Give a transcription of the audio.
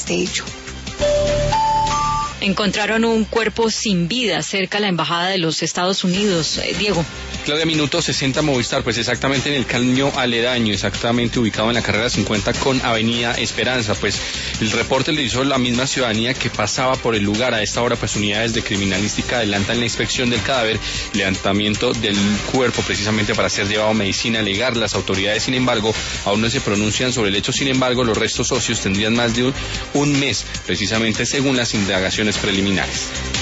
este hecho. Encontraron un cuerpo sin vida cerca de la embajada de los Estados Unidos. Diego. Claudia, minuto 60 Movistar, pues exactamente en el caño aledaño, exactamente ubicado en la carrera 50 con Avenida Esperanza. Pues el reporte le hizo la misma ciudadanía que pasaba por el lugar. A esta hora, pues unidades de criminalística adelantan la inspección del cadáver, levantamiento del cuerpo precisamente para ser llevado a medicina legal. Las autoridades, sin embargo, aún no se pronuncian sobre el hecho. Sin embargo, los restos óseos tendrían más de un mes, precisamente según las indagaciones preliminares.